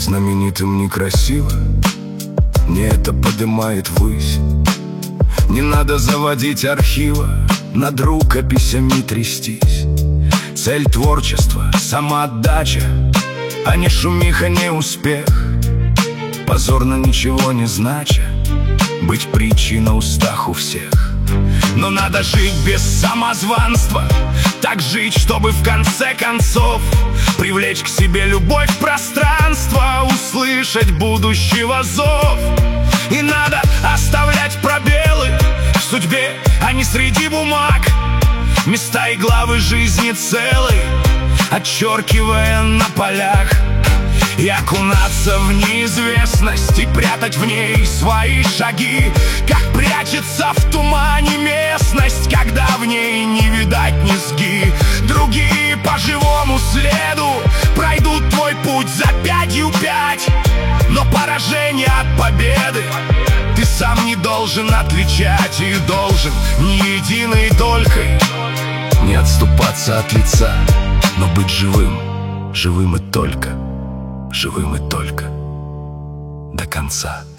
знаменитым некрасиво, не это подымает ввысь. Не надо заводить архива, над рукописями трястись. Цель творчества — самоотдача, а не шумиха, не успех. Позорно ничего не знача быть притчей на устах у всех. Но надо жить без самозванства, так жить, чтобы в конце концов привлечь к себе любовь, пространство, услышать будущего зов. И надо оставлять пробелы в судьбе, а не среди бумаг, места и главы жизни целой, отчеркивая на полях. И окунаться в неизвестность и прятать в ней свои шаги, как прячется в тумане местность, когда в ней не видать низги. Другие по живому следу пройдут твой путь за 5 но поражение от победы ты сам не должен отличать. И должен ни единой долькой не отступаться от лица, но быть живым, живым и только до конца.